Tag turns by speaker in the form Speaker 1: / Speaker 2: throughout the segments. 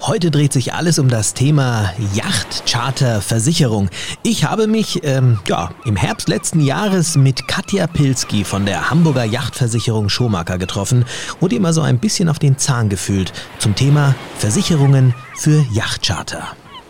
Speaker 1: Heute dreht sich alles um das Thema Yachtcharterversicherung. Ich habe mich im Herbst letzten Jahres mit Katja Pilski von der Hamburger Yachtversicherung Schomaker getroffen und ihr mal so ein bisschen auf den Zahn gefühlt zum Thema Versicherungen für Yachtcharter.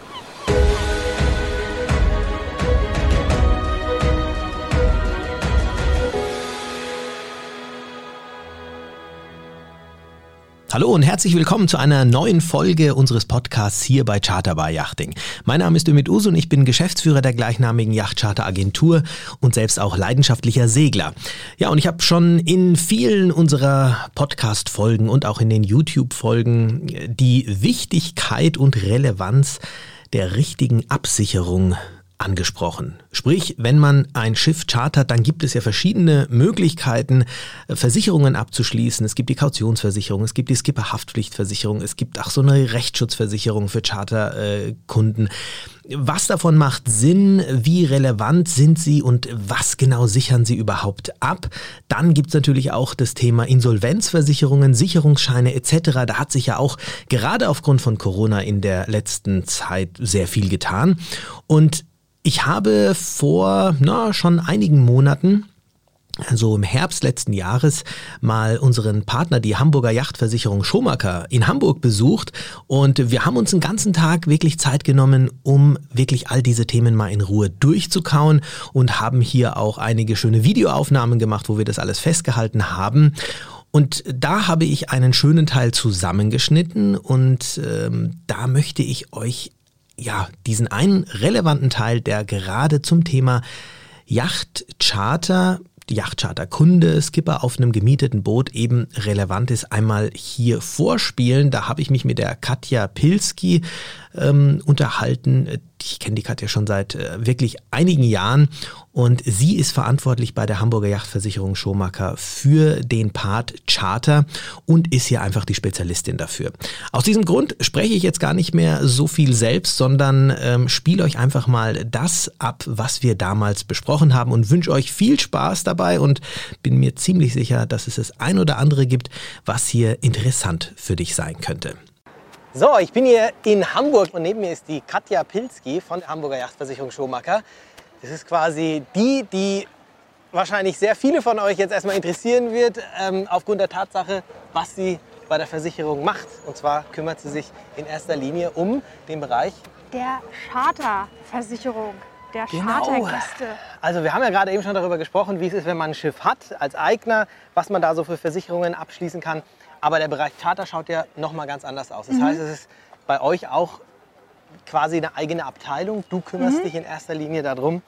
Speaker 1: Hallo und herzlich willkommen zu einer neuen Folge unseres Podcasts hier bei Charterbar Yachting. Mein Name ist Ümit Uz und ich bin Geschäftsführer der gleichnamigen Yachtcharteragentur und selbst auch leidenschaftlicher Segler. Ja, und ich habe schon in vielen unserer Podcast-Folgen und auch in den YouTube-Folgen die Wichtigkeit und Relevanz der richtigen Absicherung angesprochen. Sprich, wenn man ein Schiff chartert, dann gibt es ja verschiedene Möglichkeiten, Versicherungen abzuschließen. Es gibt die Kautionsversicherung, es gibt die Skipperhaftpflichtversicherung, es gibt auch so eine Rechtsschutzversicherung für Charterkunden. Was davon macht Sinn? Wie relevant sind sie und was genau sichern sie überhaupt ab? Dann gibt es natürlich auch das Thema Insolvenzversicherungen, Sicherungsscheine etc. Da hat sich ja auch gerade aufgrund von Corona in der letzten Zeit sehr viel getan. Und ich habe vor schon einigen Monaten, also im Herbst letzten Jahres, mal unseren Partner, die Hamburger Yachtversicherung Schomaker, in Hamburg besucht und wir haben uns einen ganzen Tag wirklich Zeit genommen, um wirklich all diese Themen mal in Ruhe durchzukauen und haben hier auch einige schöne Videoaufnahmen gemacht, wo wir das alles festgehalten haben. Und da habe ich einen schönen Teil zusammengeschnitten und da möchte ich euch diesen einen relevanten Teil, der gerade zum Thema Yachtcharter, Yachtcharterkunde, Skipper auf einem gemieteten Boot eben relevant ist, einmal hier vorspielen. Da habe ich mich mit der Katja Pilski unterhalten. Ich kenne die Katja schon seit wirklich einigen Jahren und sie ist verantwortlich bei der Hamburger Yachtversicherung Schomaker für den Part Charter und ist hier einfach die Spezialistin dafür. Aus diesem Grund spreche ich jetzt gar nicht mehr so viel selbst, sondern spiele euch einfach mal das ab, was wir damals besprochen haben und wünsche euch viel Spaß dabei und bin mir ziemlich sicher, dass es das ein oder andere gibt, was hier interessant für dich sein könnte.
Speaker 2: So, ich bin hier in Hamburg und neben mir ist die Katja Pilski von der Hamburger Yachtversicherung Schomaker. Das ist quasi die wahrscheinlich sehr viele von euch jetzt erstmal interessieren wird, aufgrund der Tatsache, was sie bei der Versicherung macht. Und zwar kümmert sie sich in erster Linie um den Bereich
Speaker 3: der Charterversicherung, der Chartergäste.
Speaker 2: Also wir haben ja gerade eben schon darüber gesprochen, wie es ist, wenn man ein Schiff hat als Eigner, was man da so für Versicherungen abschließen kann. Aber der Bereich Charter schaut ja noch mal ganz anders aus. Das heißt, es ist bei euch auch quasi eine eigene Abteilung. Du kümmerst dich in erster Linie darum.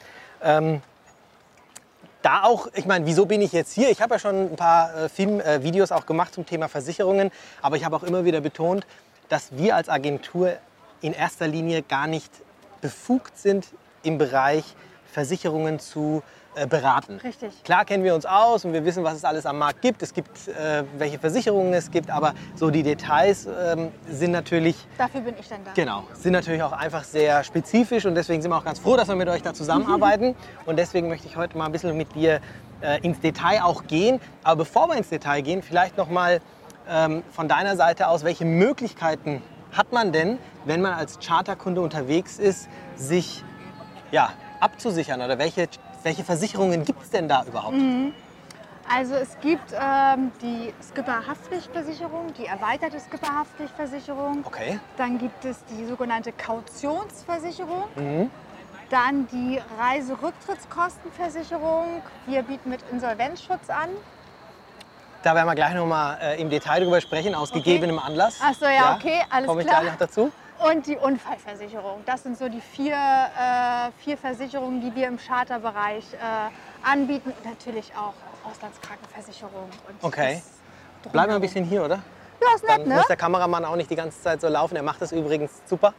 Speaker 2: Da auch, ich meine, wieso bin ich jetzt hier? Ich habe ja schon ein paar Videos auch gemacht zum Thema Versicherungen. Aber ich habe auch immer wieder betont, dass wir als Agentur in erster Linie gar nicht befugt sind, im Bereich Versicherungen zu beraten.
Speaker 3: Richtig.
Speaker 2: Klar kennen wir uns aus und wir wissen, was es alles am Markt gibt. Es gibt, welche Versicherungen es gibt, aber so die Details sind natürlich...
Speaker 3: Dafür bin ich dann da.
Speaker 2: Genau, sind natürlich auch einfach sehr spezifisch und deswegen sind wir auch ganz froh, dass wir mit euch da zusammenarbeiten. Und deswegen möchte ich heute mal ein bisschen mit dir ins Detail auch gehen. Aber bevor wir ins Detail gehen, vielleicht noch mal von deiner Seite aus, welche Möglichkeiten hat man denn, wenn man als Charterkunde unterwegs ist, sich abzusichern oder welche Versicherungen gibt es denn da überhaupt?
Speaker 3: Also es gibt die Skipperhaftpflichtversicherung, die erweiterte Skipperhaftpflichtversicherung.
Speaker 2: Okay.
Speaker 3: Dann gibt es die sogenannte Kautionsversicherung. Dann die Reiserücktrittskostenversicherung. Wir bieten mit Insolvenzschutz an.
Speaker 2: Da werden wir gleich noch mal im Detail drüber sprechen, aus gegebenem Anlass.
Speaker 3: Ach so, ja, okay, alles
Speaker 2: komme ich
Speaker 3: klar.
Speaker 2: gleich noch dazu.
Speaker 3: Und die Unfallversicherung. Das sind so die vier Versicherungen, die wir im Charterbereich anbieten. Und natürlich auch Auslandskrankenversicherung. Und
Speaker 2: okay. Bleiben wir ein bisschen hier, oder?
Speaker 3: Ja, ist nett,
Speaker 2: Dann
Speaker 3: ne?
Speaker 2: muss der Kameramann auch nicht die ganze Zeit so laufen. Er macht das übrigens super.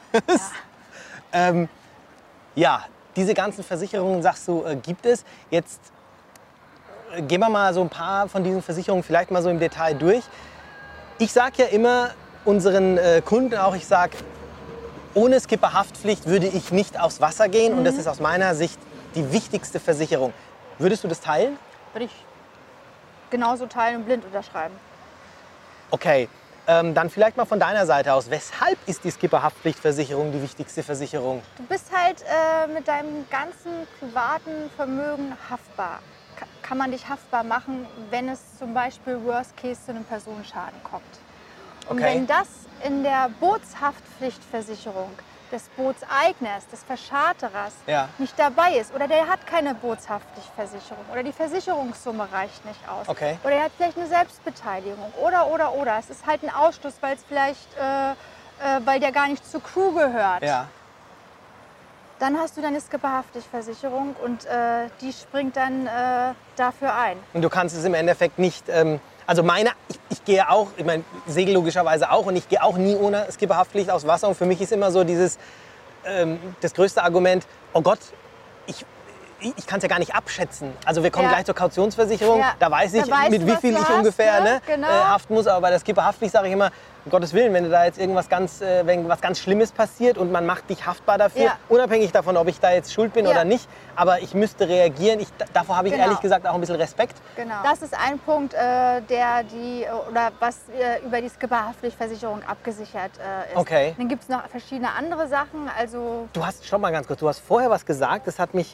Speaker 2: Diese ganzen Versicherungen, sagst du, gibt es. Jetzt gehen wir mal so ein paar von diesen Versicherungen vielleicht mal so im Detail durch. Ich sage ja immer unseren Kunden auch, ich sage, ohne Skipperhaftpflicht würde ich nicht aufs Wasser gehen. Und das ist aus meiner Sicht die wichtigste Versicherung. Würdest du das teilen?
Speaker 3: Würde ich genauso teilen und blind unterschreiben.
Speaker 2: Okay, Dann vielleicht mal von deiner Seite aus, weshalb ist die Skipper-Haftpflichtversicherung die wichtigste Versicherung?
Speaker 3: Du bist halt mit deinem ganzen privaten Vermögen haftbar. Kann man dich haftbar machen, wenn es zum Beispiel Worst Case zu einem Personenschaden kommt. Und
Speaker 2: Okay.
Speaker 3: wenn das in der Bootshaftpflichtversicherung des Bootseigners, des Verscharterers
Speaker 2: Ja.
Speaker 3: nicht dabei ist oder der hat keine Bootshaftpflichtversicherung oder die Versicherungssumme reicht nicht aus
Speaker 2: Okay.
Speaker 3: oder er hat vielleicht eine Selbstbeteiligung oder. Es ist halt ein Ausschluss, weil es vielleicht, weil der gar nicht zur Crew gehört.
Speaker 2: Ja.
Speaker 3: Dann hast du deine Skipper-Haftpflichtversicherung und die springt dann dafür ein.
Speaker 2: Und du kannst es im Endeffekt nicht, also ich gehe auch, ich meine, segel logischerweise auch und ich gehe auch nie ohne Skipperhaftpflicht aufs Wasser. Und für mich ist immer so das größte Argument, oh Gott, ich kann es ja gar nicht abschätzen. Also wir kommen
Speaker 3: Ja.
Speaker 2: gleich zur Kautionsversicherung,
Speaker 3: Ja.
Speaker 2: da weiß ich,
Speaker 3: Da weißt
Speaker 2: mit
Speaker 3: du,
Speaker 2: wie
Speaker 3: was
Speaker 2: viel
Speaker 3: du
Speaker 2: ich
Speaker 3: hast,
Speaker 2: ungefähr
Speaker 3: ne? Genau.
Speaker 2: haften muss. Aber bei der Skipperhaftpflicht sage ich immer, um Gottes Willen, wenn da jetzt irgendwas wenn was ganz Schlimmes passiert und man macht dich haftbar dafür,
Speaker 3: Ja.
Speaker 2: unabhängig davon, ob ich da jetzt schuld bin
Speaker 3: Ja.
Speaker 2: oder nicht, aber ich müsste reagieren. Davor habe ich
Speaker 3: Genau.
Speaker 2: ehrlich gesagt auch ein bisschen Respekt.
Speaker 3: Genau. Das ist ein Punkt, was über die Skipper-Haftpflichtversicherung abgesichert ist.
Speaker 2: Okay.
Speaker 3: Dann gibt es noch verschiedene andere Sachen. Also
Speaker 2: Du hast schon mal ganz kurz, du hast vorher was gesagt, das hat mich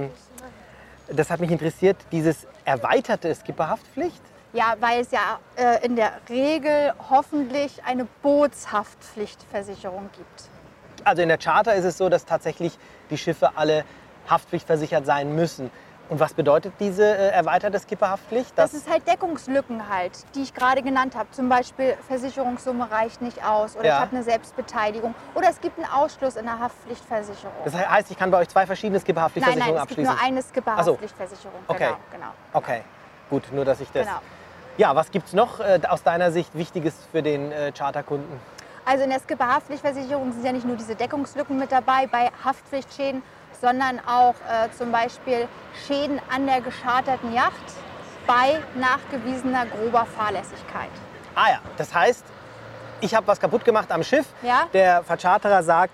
Speaker 2: interessiert, dieses erweiterte Skipperhaftpflicht.
Speaker 3: ja, weil es ja in der Regel hoffentlich eine Bootshaftpflichtversicherung gibt.
Speaker 2: Also in der Charter ist es so, dass tatsächlich die Schiffe alle haftpflichtversichert sein müssen. Und was bedeutet diese erweiterte Skipperhaftpflicht?
Speaker 3: Das ist halt Deckungslücken halt, die ich gerade genannt habe. Zum Beispiel Versicherungssumme reicht nicht aus oder
Speaker 2: Ja.
Speaker 3: ich habe eine Selbstbeteiligung oder es gibt einen Ausschluss in der Haftpflichtversicherung.
Speaker 2: Das heißt, ich kann bei euch zwei verschiedene
Speaker 3: Nein,
Speaker 2: Skipperhaftpflichtversicherungen
Speaker 3: es gibt
Speaker 2: abschließen?
Speaker 3: nur eine Skipper-Haftpflichtversicherung.
Speaker 2: Okay.
Speaker 3: Genau.
Speaker 2: Okay, gut, nur dass ich das...
Speaker 3: Genau.
Speaker 2: Ja, was gibt es noch aus deiner Sicht Wichtiges für den Charterkunden?
Speaker 3: Also in der Skipper-Haftpflichtversicherung sind ja nicht nur diese Deckungslücken mit dabei bei Haftpflichtschäden, sondern auch zum Beispiel Schäden an der gescharterten Yacht bei nachgewiesener grober Fahrlässigkeit.
Speaker 2: Ah ja, das heißt, ich habe was kaputt gemacht am Schiff.
Speaker 3: Ja.
Speaker 2: Der Vercharterer sagt,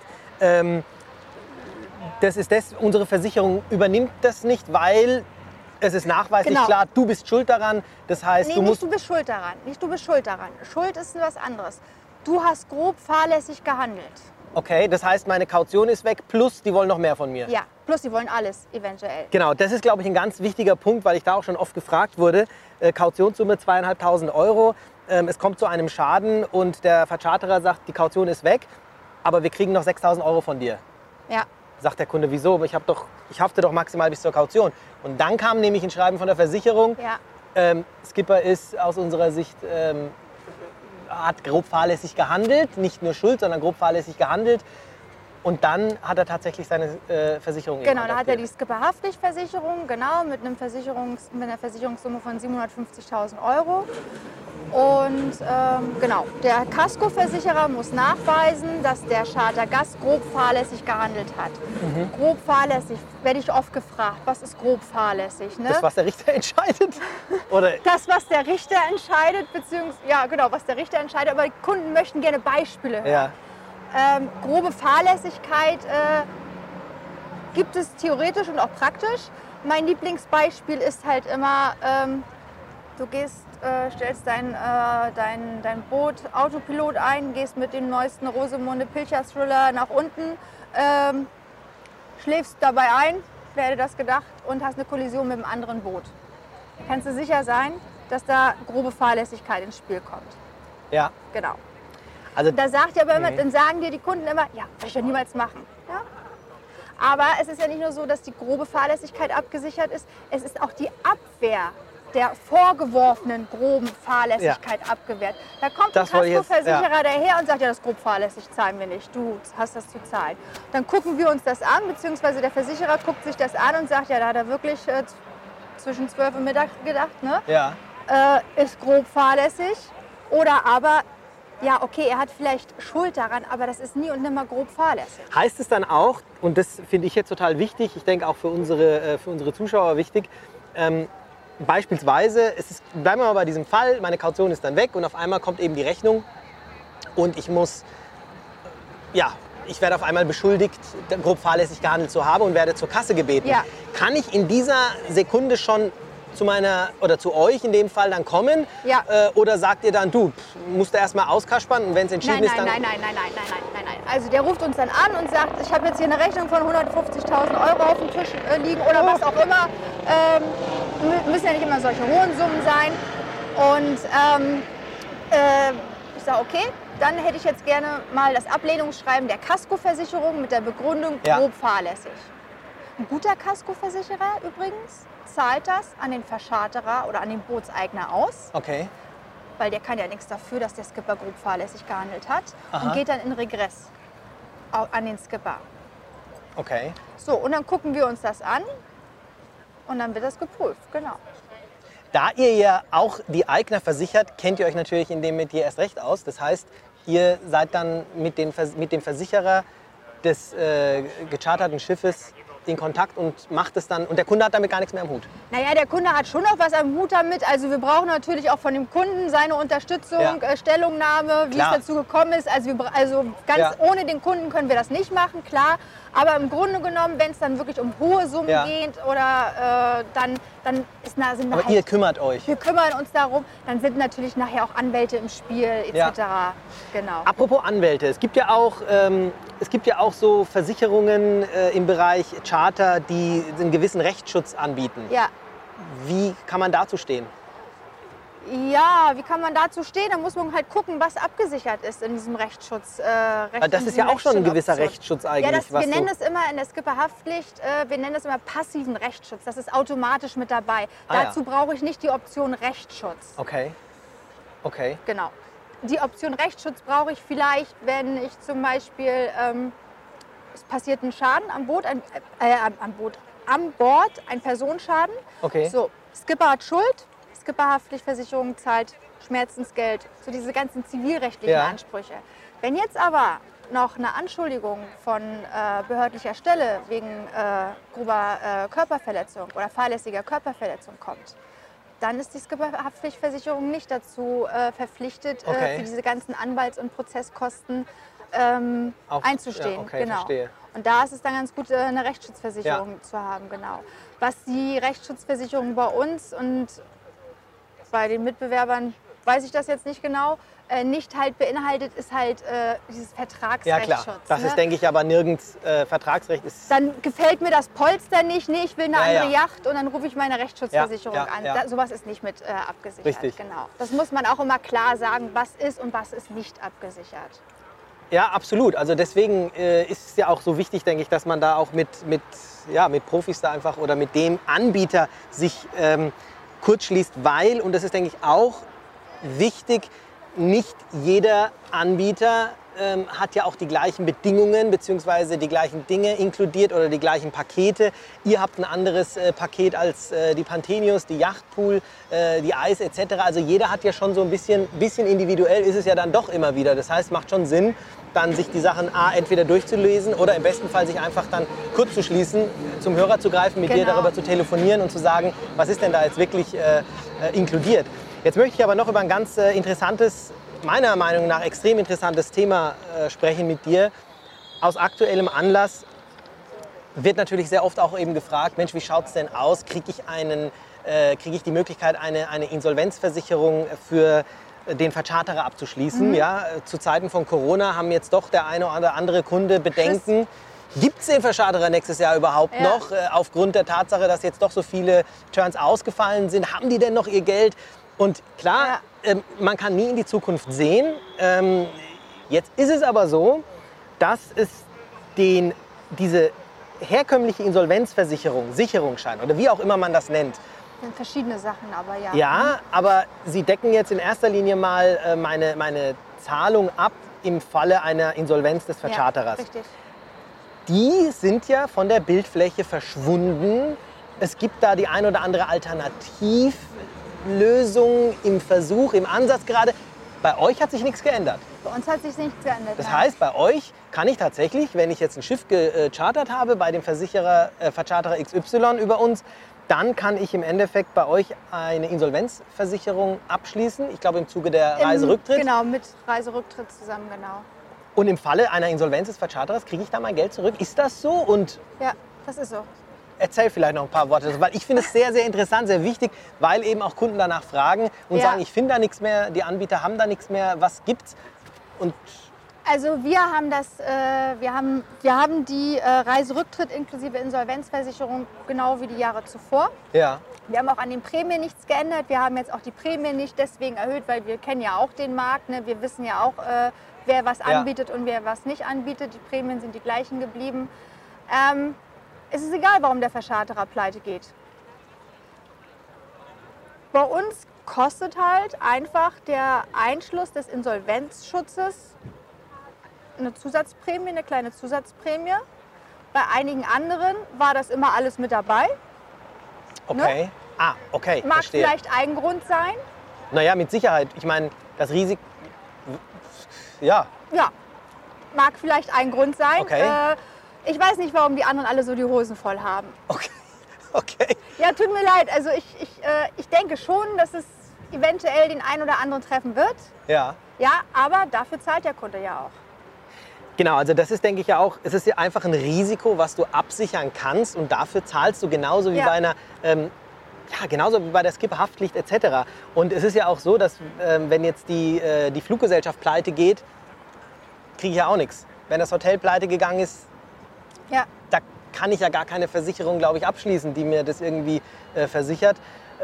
Speaker 2: unsere Versicherung übernimmt das nicht, weil es ist nachweislich
Speaker 3: Genau.
Speaker 2: klar, du bist schuld daran. Das heißt,
Speaker 3: Nee,
Speaker 2: du musst...
Speaker 3: du bist schuld daran. Nicht du bist schuld daran. Schuld ist was anderes. Du hast grob fahrlässig gehandelt.
Speaker 2: Okay, das heißt, meine Kaution ist weg, plus die wollen noch mehr von mir.
Speaker 3: Ja, plus sie wollen alles eventuell.
Speaker 2: Genau, das ist, glaube ich, ein ganz wichtiger Punkt, weil ich da auch schon oft gefragt wurde. Kautionssumme 2.500 €. Es kommt zu einem Schaden und der Vercharterer sagt, die Kaution ist weg, aber wir kriegen noch 6.000 € von dir.
Speaker 3: Ja.
Speaker 2: Sagt der Kunde, wieso? Aber ich hafte doch maximal bis zur Kaution. Und dann kam nämlich ein Schreiben von der Versicherung.
Speaker 3: Ja.
Speaker 2: Skipper ist aus unserer Sicht, hat grob fahrlässig gehandelt. Nicht nur schuld, sondern grob fahrlässig gehandelt. Und dann hat er tatsächlich seine Versicherung
Speaker 3: Genau, da hat er die
Speaker 2: kontaktiert.
Speaker 3: Skipper-Haftpflichtversicherung, genau, mit einer Versicherungssumme von 750.000 €. Und genau, der Kaskoversicherer muss nachweisen, dass der Chartergast grob fahrlässig gehandelt hat. Grob fahrlässig, werde ich oft gefragt, was ist grob fahrlässig? Ne?
Speaker 2: Das, was der Richter entscheidet? Oder
Speaker 3: Das, was der Richter entscheidet, beziehungsweise, ja genau, was der Richter entscheidet, aber die Kunden möchten gerne Beispiele hören.
Speaker 2: ja.
Speaker 3: Grobe Fahrlässigkeit gibt es theoretisch und auch praktisch. Mein Lieblingsbeispiel ist halt immer, du stellst dein Boot Autopilot ein, gehst mit dem neuesten Rosamunde Pilcher Thriller nach unten, schläfst dabei ein, wer hätte das gedacht, und hast eine Kollision mit einem anderen Boot. Kannst du sicher sein, dass da grobe Fahrlässigkeit ins Spiel kommt.
Speaker 2: Ja.
Speaker 3: Genau.
Speaker 2: Also,
Speaker 3: Da sagt ja aber immer, dann sagen dir die Kunden immer, ja, würde ich ja niemals machen. Ja? Aber es ist ja nicht nur so, dass die grobe Fahrlässigkeit abgesichert ist, es ist auch die Abwehr der vorgeworfenen groben Fahrlässigkeit abgewehrt. Da kommt
Speaker 2: Das
Speaker 3: ein
Speaker 2: wollte ich jetzt-
Speaker 3: Kaskoversicherer daher und sagt, ja, das ist grob fahrlässig, zahlen wir nicht, du hast das zu zahlen. Dann gucken wir uns das an, beziehungsweise der Versicherer guckt sich das an und sagt, ja, da hat er wirklich zwischen 12 und Mittag gedacht, ne?
Speaker 2: ja.
Speaker 3: Ist grob fahrlässig. Oder aber, ja, okay, er hat vielleicht Schuld daran, aber das ist nie und nimmer grob fahrlässig.
Speaker 2: Heißt es dann auch, und das finde ich jetzt total wichtig, ich denke auch für unsere Zuschauer wichtig, beispielsweise, bleiben wir mal bei diesem Fall, meine Kaution ist dann weg und auf einmal kommt eben die Rechnung und ich werde auf einmal beschuldigt, grob fahrlässig gehandelt zu haben und werde zur Kasse gebeten.
Speaker 3: Ja.
Speaker 2: Kann ich in dieser Sekunde schon zu meiner oder zu euch in dem Fall dann kommen?
Speaker 3: Ja.
Speaker 2: Oder sagt ihr dann, du musst erst mal auskaspern und wenn es entschieden ist, dann...
Speaker 3: Nein. Also der ruft uns dann an und sagt, ich habe jetzt hier eine Rechnung von 150.000 € auf dem Tisch liegen oder was auch immer. Müssen ja nicht immer solche hohen Summen sein. Und ich sage, okay, dann hätte ich jetzt gerne mal das Ablehnungsschreiben der Kaskoversicherung mit der Begründung grob fahrlässig. Ein guter Kaskoversicherer übrigens zahlt das an den Verscharterer oder an den Bootseigner aus.
Speaker 2: Okay.
Speaker 3: Weil der kann ja nichts dafür, dass der Skipper grob fahrlässig gehandelt hat.
Speaker 2: Aha.
Speaker 3: Und geht dann in Regress an den Skipper.
Speaker 2: Okay.
Speaker 3: So, und dann gucken wir uns das an und dann wird das geprüft, genau.
Speaker 2: Da ihr ja auch die Eigner versichert, kennt ihr euch natürlich in dem Metier erst recht aus. Das heißt, ihr seid dann mit dem Versicherer des gecharterten Schiffes in Kontakt und macht es dann, und der Kunde hat damit gar nichts mehr am Hut.
Speaker 3: Naja, der Kunde hat schon noch was am Hut damit. Also wir brauchen natürlich auch von dem Kunden seine Unterstützung, Stellungnahme, wie es dazu gekommen ist. Also ganz ohne den Kunden können wir das nicht machen, klar. Aber im Grunde genommen, wenn es dann wirklich um hohe Summen geht oder dann sind wir
Speaker 2: Aber
Speaker 3: halt,
Speaker 2: ihr kümmert euch.
Speaker 3: wir kümmern uns darum, dann sind natürlich nachher auch Anwälte im Spiel etc. Genau.
Speaker 2: Apropos Anwälte, es gibt ja auch so Versicherungen im Bereich Charter, die einen gewissen Rechtsschutz anbieten.
Speaker 3: Ja.
Speaker 2: Wie kann man dazu stehen?
Speaker 3: Ja, wie kann man dazu stehen? Da muss man halt gucken, was abgesichert ist in diesem Rechtsschutz.
Speaker 2: Das ist ja auch schon ein gewisser Rechtsschutz eigentlich.
Speaker 3: Ja, wir nennen es immer in der Skipperhaftpflicht, wir nennen es immer passiven Rechtsschutz. Das ist automatisch mit dabei. Dazu brauche ich nicht die Option Rechtsschutz.
Speaker 2: Okay.
Speaker 3: Genau. Die Option Rechtsschutz brauche ich vielleicht, wenn ich zum Beispiel, es passiert ein Schaden am Boot, am Bord, ein Personenschaden.
Speaker 2: Okay.
Speaker 3: So, Skipper hat Schuld. Skipperhaftpflichtversicherung zahlt Schmerzensgeld, so diese ganzen zivilrechtlichen Ansprüche. Wenn jetzt aber noch eine Anschuldigung von behördlicher Stelle wegen grober Körperverletzung oder fahrlässiger Körperverletzung kommt, dann ist die Skipperhaftpflichtversicherung nicht dazu verpflichtet, für diese ganzen Anwalts- und Prozesskosten einzustehen.
Speaker 2: Ja, okay, verstehe.
Speaker 3: Und da ist es dann ganz gut, eine Rechtsschutzversicherung zu haben, genau. Was die Rechtsschutzversicherung bei uns und bei den Mitbewerbern, weiß ich das jetzt nicht genau, nicht halt beinhaltet, ist halt dieses Vertragsrechtsschutz.
Speaker 2: Ja klar, das ist, denke ich, aber nirgends Vertragsrecht.
Speaker 3: Dann gefällt mir das Polster nicht, ich will eine andere Yacht und dann rufe ich meine Rechtsschutzversicherung an.
Speaker 2: Ja.
Speaker 3: Sowas ist nicht mit abgesichert.
Speaker 2: Richtig.
Speaker 3: Genau. Das muss man auch immer klar sagen, was ist und was ist nicht abgesichert.
Speaker 2: Ja, absolut. Also deswegen ist es ja auch so wichtig, denke ich, dass man da auch mit Profis da einfach oder mit dem Anbieter sich kurz schließt, weil, und das ist, denke ich, auch wichtig, nicht jeder Anbieter hat ja auch die gleichen Bedingungen bzw. die gleichen Dinge inkludiert oder die gleichen Pakete. Ihr habt ein anderes Paket als die Panthenius, die Yachtpool, die Ice etc. Also jeder hat ja schon so ein bisschen individuell ist es ja dann doch immer wieder. Das heißt, macht schon Sinn, dann sich die Sachen entweder durchzulesen oder im besten Fall sich einfach dann kurz zu schließen, zum Hörer zu greifen, mit dir darüber zu telefonieren und zu sagen, was ist denn da jetzt wirklich inkludiert. Jetzt möchte ich aber noch über ein ganz interessantes, meiner Meinung nach extrem interessantes Thema sprechen mit dir. Aus aktuellem Anlass wird natürlich sehr oft auch eben gefragt, Mensch, wie schaut es denn aus? Kriege ich die Möglichkeit, eine Insolvenzversicherung für den Vercharterer abzuschließen? Ja, zu Zeiten von Corona haben jetzt doch der eine oder andere Kunde Bedenken. Gibt es den Vercharterer nächstes Jahr überhaupt noch? Aufgrund der Tatsache, dass jetzt doch so viele Turns ausgefallen sind, haben die denn noch ihr Geld? Und klar, man kann nie in die Zukunft sehen. Jetzt ist es aber so, dass es diese herkömmliche Insolvenzversicherung, Sicherungsschein oder wie auch immer man das nennt.
Speaker 3: Das sind verschiedene Sachen, aber ja.
Speaker 2: Ja, aber sie decken jetzt in erster Linie mal meine Zahlung ab im Falle einer Insolvenz des Vercharterers.
Speaker 3: Ja, richtig.
Speaker 2: Die sind ja von der Bildfläche verschwunden. Es gibt da die ein oder andere Alternativlösung im Versuch, im Ansatz gerade. Bei euch hat sich nichts geändert.
Speaker 3: Bei uns hat sich nichts geändert.
Speaker 2: Das heißt, bei euch kann ich tatsächlich, wenn ich jetzt ein Schiff gechartert habe, bei dem Vercharterer XY über uns, dann kann ich im Endeffekt bei euch eine Insolvenzversicherung abschließen. Ich glaube im Zuge der Reiserücktritt.
Speaker 3: Genau, mit Reiserücktritt zusammen, genau.
Speaker 2: Und im Falle einer Insolvenz des Vercharterers kriege ich da mein Geld zurück. Ist das so? Und
Speaker 3: ja, das ist so.
Speaker 2: erzähl vielleicht noch ein paar Worte, weil ich finde es sehr, sehr interessant, sehr wichtig, weil eben auch Kunden danach fragen und
Speaker 3: Ja.
Speaker 2: sagen, ich finde da nichts mehr, die Anbieter haben da nichts mehr, was gibt's? Und
Speaker 3: Also wir haben wir haben die Reiserücktritt inklusive Insolvenzversicherung genau wie die Jahre zuvor.
Speaker 2: ja,
Speaker 3: Wir haben auch an den Prämien nichts geändert. Wir haben jetzt auch die Prämien nicht deswegen erhöht, weil wir kennen ja auch den Markt. Ne? Wir wissen ja auch, wer was anbietet und wer was nicht anbietet. Die Prämien sind die gleichen geblieben. Es ist egal, warum der Verscharterer pleite geht. Bei uns kostet halt einfach der Einschluss des Insolvenzschutzes eine Zusatzprämie, eine kleine Zusatzprämie. Bei einigen anderen war das immer alles mit dabei.
Speaker 2: okay. Ah, okay,
Speaker 3: Mag
Speaker 2: verstehe.
Speaker 3: vielleicht ein Grund sein.
Speaker 2: Naja, mit Sicherheit. Ich meine, das Risiko, ja,
Speaker 3: Ja, mag vielleicht ein Grund sein.
Speaker 2: Okay.
Speaker 3: Ich weiß nicht, warum die anderen alle so die Hosen voll haben.
Speaker 2: okay, okay.
Speaker 3: Ja, tut mir leid. Also ich denke schon, dass es eventuell den einen oder anderen treffen wird.
Speaker 2: Ja.
Speaker 3: Ja, aber dafür zahlt der Kunde ja auch.
Speaker 2: Genau, also das ist, denke ich ja auch, es ist ja einfach ein Risiko, was du absichern kannst und dafür zahlst du genauso wie
Speaker 3: Ja.
Speaker 2: bei einer, genauso wie bei der Skipperhaftpflicht etc. Und es ist ja auch so, dass wenn jetzt die Fluggesellschaft pleite geht, kriege ich ja auch nichts. Wenn das Hotel pleite gegangen ist,
Speaker 3: Ja,
Speaker 2: da kann ich ja gar keine Versicherung, glaube ich, abschließen, die mir das irgendwie versichert.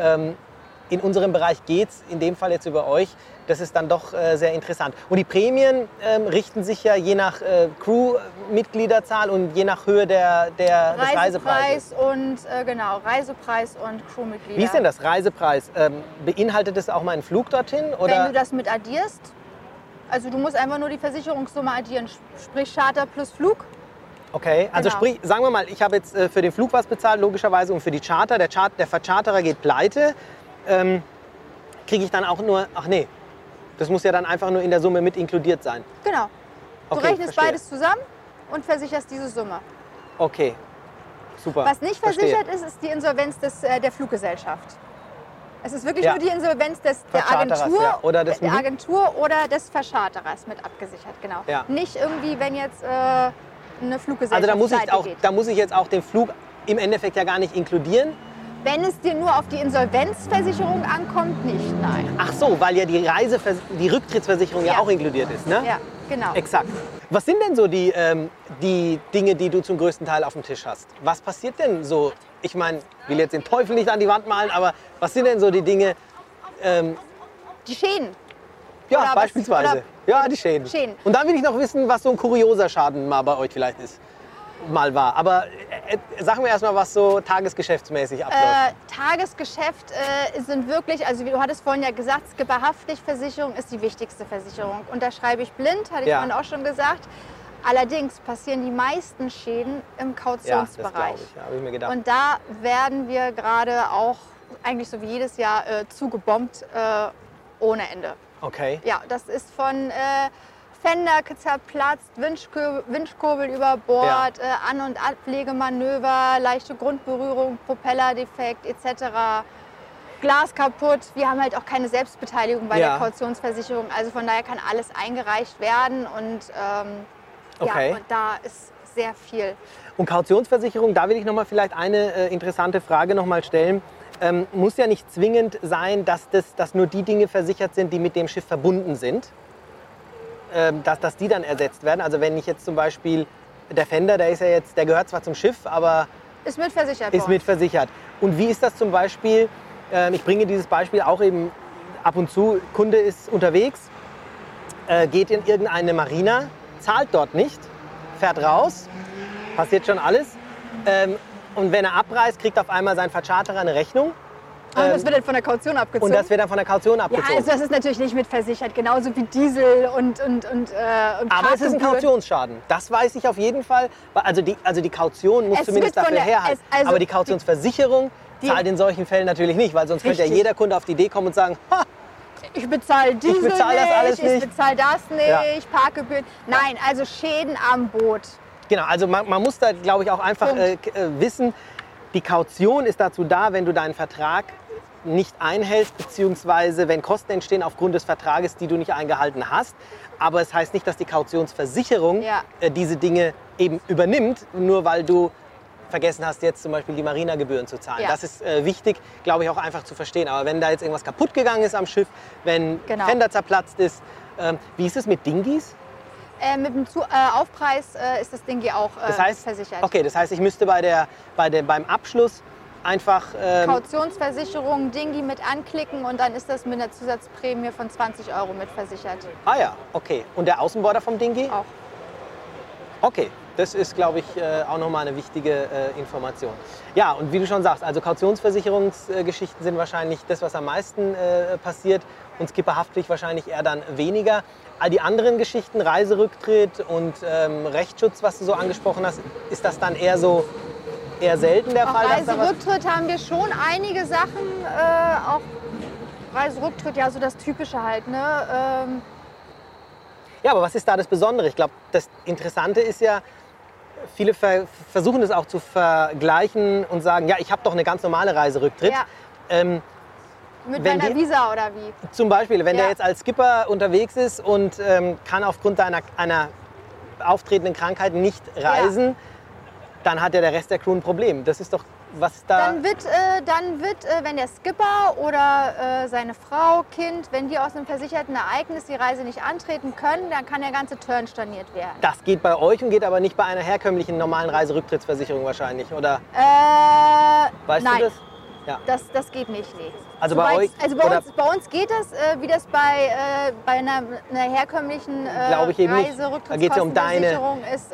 Speaker 2: In unserem Bereich geht es, in dem Fall jetzt über euch. Das ist dann doch sehr interessant. Und die Prämien richten sich ja je nach Crew-Mitgliederzahl und je nach Höhe des Reisepreises.
Speaker 3: Reisepreis und Reisepreis und Crewmitglieder.
Speaker 2: Wie ist denn das Reisepreis? Beinhaltet das auch mal einen Flug dorthin?
Speaker 3: Wenn
Speaker 2: Oder?
Speaker 3: du das mit addierst, also du musst einfach nur die Versicherungssumme addieren, sprich Charter plus Flug.
Speaker 2: Okay, also
Speaker 3: Genau.
Speaker 2: sprich, sagen wir mal, ich habe jetzt für den Flug was bezahlt, logischerweise, und für die Charter. Der Vercharterer geht pleite. Kriege ich dann auch nur, ach nee, das muss ja dann einfach nur in der Summe mit inkludiert sein.
Speaker 3: Genau. Du
Speaker 2: Okay,
Speaker 3: rechnest
Speaker 2: verstehe.
Speaker 3: beides zusammen und versicherst diese Summe.
Speaker 2: Okay, super.
Speaker 3: Was nicht
Speaker 2: Verstehe.
Speaker 3: versichert ist, ist die Insolvenz der Fluggesellschaft. Es ist wirklich
Speaker 2: Ja.
Speaker 3: nur die Insolvenz der
Speaker 2: Vercharterers,
Speaker 3: Agentur,
Speaker 2: ja. Oder des-
Speaker 3: der Agentur oder des Verscharterers mit abgesichert, genau.
Speaker 2: Ja.
Speaker 3: Nicht irgendwie, wenn jetzt eine Fluggesellschaft
Speaker 2: Also
Speaker 3: pleite geht.
Speaker 2: da muss ich jetzt auch den Flug im Endeffekt ja gar nicht inkludieren.
Speaker 3: Wenn es dir nur auf die Insolvenzversicherung ankommt, nicht, nein.
Speaker 2: Ach so, weil ja die Rücktrittsversicherung ja
Speaker 3: Ja.
Speaker 2: auch inkludiert ist, ne?
Speaker 3: Ja, genau.
Speaker 2: Exakt. Was sind denn so die Dinge, die du zum größten Teil auf dem Tisch hast? Was passiert denn so? Ich meine, ich will jetzt den Teufel nicht an die Wand malen, aber was sind denn so die Dinge?
Speaker 3: Die Schäden.
Speaker 2: Ja,
Speaker 3: Oder was-
Speaker 2: beispielsweise.
Speaker 3: oder-
Speaker 2: Ja, die Schäden.
Speaker 3: Schäden.
Speaker 2: Und dann will ich noch wissen, was so ein kurioser Schaden mal bei euch vielleicht mal war. Aber sagen wir erstmal, was so tagesgeschäftsmäßig abläuft.
Speaker 3: Tagesgeschäft sind wirklich, also wie du hattest vorhin ja gesagt, Skipperhaftpflichtversicherung ist die wichtigste Versicherung. Unterschreibe ich blind, hatte ich
Speaker 2: Ja.
Speaker 3: vorhin auch schon gesagt. Allerdings passieren die meisten Schäden im
Speaker 2: Ja, das
Speaker 3: Kautionsbereich.
Speaker 2: glaube ich. Ja, habe ich mir gedacht.
Speaker 3: Und da werden wir gerade auch, eigentlich so wie jedes Jahr, zugebombt ohne Ende.
Speaker 2: Okay.
Speaker 3: Ja, das ist von Fender zerplatzt, Windkurbel über Bord, An- und Ablegemanöver, leichte Grundberührung, Propellerdefekt etc. Glas kaputt. Wir haben halt auch keine Selbstbeteiligung bei
Speaker 2: Ja.
Speaker 3: der Kautionsversicherung. Also von daher kann alles eingereicht werden und,
Speaker 2: Okay.
Speaker 3: ja, und da ist sehr viel.
Speaker 2: Und Kautionsversicherung, da will ich noch mal vielleicht eine interessante Frage noch mal stellen. Muss ja nicht zwingend sein, dass nur die Dinge versichert sind, die mit dem Schiff verbunden sind, dass die dann ersetzt werden. Also wenn ich jetzt zum Beispiel, der Fender, der gehört zwar zum Schiff, aber
Speaker 3: Ist mitversichert
Speaker 2: ist
Speaker 3: worden.
Speaker 2: mit versichert. Und wie ist das zum Beispiel, ich bringe dieses Beispiel auch eben ab und zu, Kunde ist unterwegs, geht in irgendeine Marina, zahlt dort nicht, fährt raus, passiert schon alles. Und wenn er abreist, kriegt auf einmal sein Vercharterer eine Rechnung.
Speaker 3: Und das wird dann von der Kaution abgezogen.
Speaker 2: Und das wird dann von der Kaution
Speaker 3: ja,
Speaker 2: abgezogen.
Speaker 3: also das ist natürlich nicht mitversichert, genauso wie Diesel und
Speaker 2: Aber es ist ein
Speaker 3: Parkgebühren.
Speaker 2: Kautionsschaden. Das weiß ich auf jeden Fall. Also die Kaution muss
Speaker 3: Es
Speaker 2: zumindest
Speaker 3: wird von
Speaker 2: dafür
Speaker 3: der-
Speaker 2: herhalten.
Speaker 3: also
Speaker 2: Aber die Kautionsversicherung
Speaker 3: die-
Speaker 2: zahlt in solchen Fällen natürlich nicht, weil sonst könnte ja
Speaker 3: Richtig.
Speaker 2: jeder Kunde auf die Idee kommen und sagen, ha,
Speaker 3: Ich bezahle Diesel
Speaker 2: bezahle das alles
Speaker 3: ich
Speaker 2: nicht.
Speaker 3: bezahle das nicht,
Speaker 2: Ja.
Speaker 3: Parkgebühren. Nein, also Schäden am Boot.
Speaker 2: genau, also man muss da, glaube ich, auch einfach
Speaker 3: Punkt.
Speaker 2: wissen, die Kaution ist dazu da, wenn du deinen Vertrag nicht einhältst, beziehungsweise wenn Kosten entstehen aufgrund des Vertrages, die du nicht eingehalten hast. Aber es heißt nicht, dass die Kautionsversicherung
Speaker 3: Ja.
Speaker 2: diese Dinge eben übernimmt, nur weil du vergessen hast, jetzt zum Beispiel die Marinagebühren zu zahlen.
Speaker 3: Ja.
Speaker 2: Das ist wichtig, glaube ich, auch einfach zu verstehen. Aber wenn da jetzt irgendwas kaputt gegangen ist am Schiff, wenn Fender zerplatzt ist, wie ist es mit Dinghies?
Speaker 3: Mit dem Aufpreis ist das Dinghy auch versichert.
Speaker 2: Okay, das heißt, ich müsste beim Abschluss einfach...
Speaker 3: Kautionsversicherung, Dinghy mit anklicken und dann ist das mit einer Zusatzprämie von 20 € mitversichert.
Speaker 2: Ah ja, okay. Und der Außenborder vom Dinghy?
Speaker 3: Auch.
Speaker 2: Okay, das ist, glaube ich, auch nochmal eine wichtige Information. Ja, und wie du schon sagst, also Kautionsversicherungsgeschichten sind wahrscheinlich das, was am meisten passiert und Skipperhaftpflicht wahrscheinlich eher dann weniger. All die anderen Geschichten, Reiserücktritt und Rechtsschutz, was du so angesprochen hast, ist das dann eher selten der Fall?
Speaker 3: Reiserücktritt haben wir schon einige Sachen, auch Reiserücktritt, ja so das Typische halt, ne?
Speaker 2: Ja, aber was ist da das Besondere? Ich glaube, das Interessante ist ja, viele versuchen das auch zu vergleichen und sagen, ja, ich habe doch eine ganz normale Reiserücktritt.
Speaker 3: Ja. Mit meiner Visa oder wie?
Speaker 2: Zum Beispiel, wenn der jetzt als Skipper unterwegs ist und kann aufgrund einer auftretenden Krankheit nicht reisen, dann hat ja der Rest der Crew ein Problem. Das ist doch, was da...
Speaker 3: Dann wird, wenn der Skipper oder seine Frau, Kind, wenn die aus einem versicherten Ereignis die Reise nicht antreten können, dann kann der ganze Turn storniert werden.
Speaker 2: Das geht bei euch und geht aber nicht bei einer herkömmlichen normalen Reiserücktrittsversicherung wahrscheinlich, oder? Weißt du das? Ja.
Speaker 3: Das geht nicht, nee.
Speaker 2: Also bei euch?
Speaker 3: Also bei uns geht das, wie das bei einer herkömmlichen Reiserücktrittskostenversicherung ist,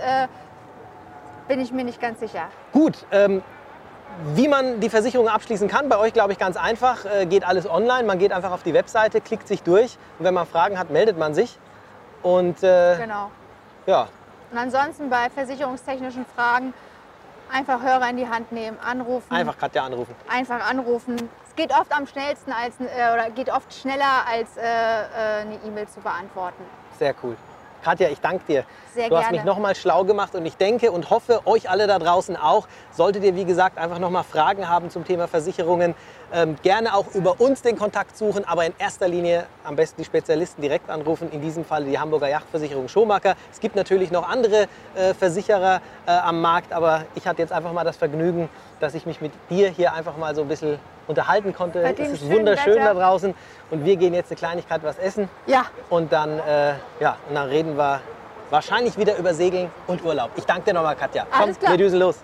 Speaker 3: bin ich mir nicht ganz sicher.
Speaker 2: Gut, wie man die Versicherung abschließen kann, bei euch glaube ich ganz einfach, geht alles online. Man geht einfach auf die Webseite, klickt sich durch und wenn man Fragen hat, meldet man sich. Und,
Speaker 3: genau.
Speaker 2: Ja.
Speaker 3: Und ansonsten bei versicherungstechnischen Fragen einfach Hörer in die Hand nehmen, anrufen.
Speaker 2: Einfach Katja anrufen.
Speaker 3: Einfach anrufen. Es geht oft am schnellsten oder geht oft schneller als eine E-Mail zu beantworten.
Speaker 2: Sehr cool. Katja, ich danke dir.
Speaker 3: Sehr
Speaker 2: du
Speaker 3: gerne.
Speaker 2: hast mich nochmal schlau gemacht und ich denke und hoffe, euch alle da draußen auch, solltet ihr, wie gesagt, einfach nochmal Fragen haben zum Thema Versicherungen, gerne auch über uns den Kontakt suchen, aber in erster Linie am besten die Spezialisten direkt anrufen, in diesem Fall die Hamburger Yachtversicherung Schomaker. Es gibt natürlich noch andere Versicherer am Markt, aber ich hatte jetzt einfach mal das Vergnügen, dass ich mich mit dir hier einfach mal so ein bisschen unterhalten konnte. Es ist wunderschön da draußen und wir gehen jetzt eine Kleinigkeit was essen.
Speaker 3: Ja.
Speaker 2: Und dann, und dann reden wir wahrscheinlich wieder über Segeln und Urlaub. Ich danke dir nochmal, Katja.
Speaker 3: Alles klar.
Speaker 2: Wir düsen los.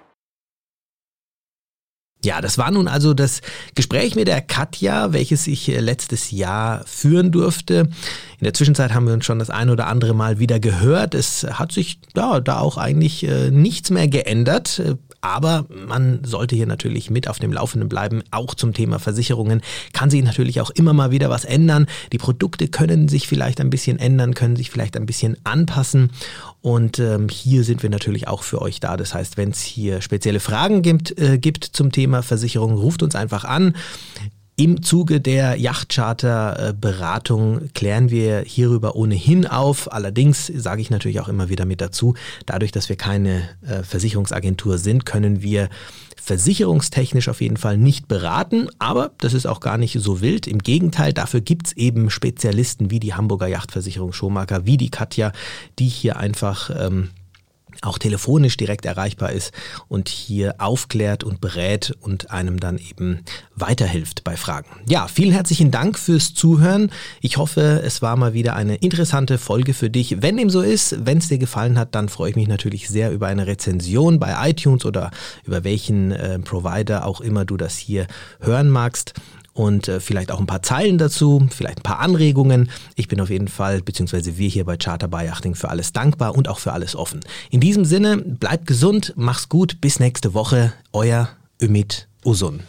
Speaker 1: Ja, das war nun also das Gespräch mit der Katja, welches ich letztes Jahr führen durfte. In der Zwischenzeit haben wir uns schon das ein oder andere Mal wieder gehört. Es hat sich da auch eigentlich nichts mehr geändert. Aber man sollte hier natürlich mit auf dem Laufenden bleiben, auch zum Thema Versicherungen. Kann sich natürlich auch immer mal wieder was ändern. Die Produkte können sich vielleicht ein bisschen ändern, können sich vielleicht ein bisschen anpassen. Und hier sind wir natürlich auch für euch da. Das heißt, wenn es hier spezielle Fragen gibt zum Thema Versicherung, ruft uns einfach an. Im Zuge der Yachtcharter-Beratung klären wir hierüber ohnehin auf. Allerdings sage ich natürlich auch immer wieder mit dazu, dadurch, dass wir keine Versicherungsagentur sind, können wir versicherungstechnisch auf jeden Fall nicht beraten. Aber das ist auch gar nicht so wild. Im Gegenteil, dafür gibt es eben Spezialisten wie die Hamburger Yachtversicherung Schomaker, wie die Katja, die hier einfach auch telefonisch direkt erreichbar ist und hier aufklärt und berät und einem dann eben weiterhilft bei Fragen. Ja, vielen herzlichen Dank fürs Zuhören. Ich hoffe, es war mal wieder eine interessante Folge für dich. Wenn dem so ist, wenn es dir gefallen hat, dann freue ich mich natürlich sehr über eine Rezension bei iTunes oder über welchen Provider auch immer du das hier hören magst. Und vielleicht auch ein paar Zeilen dazu, vielleicht ein paar Anregungen. Ich bin auf jeden Fall, beziehungsweise wir hier bei Charter by Yachting für alles dankbar und auch für alles offen. In diesem Sinne, bleibt gesund, mach's gut, bis nächste Woche. Euer Ümit Uzun.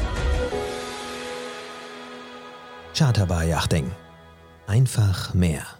Speaker 1: Charter by Yachting. Einfach mehr.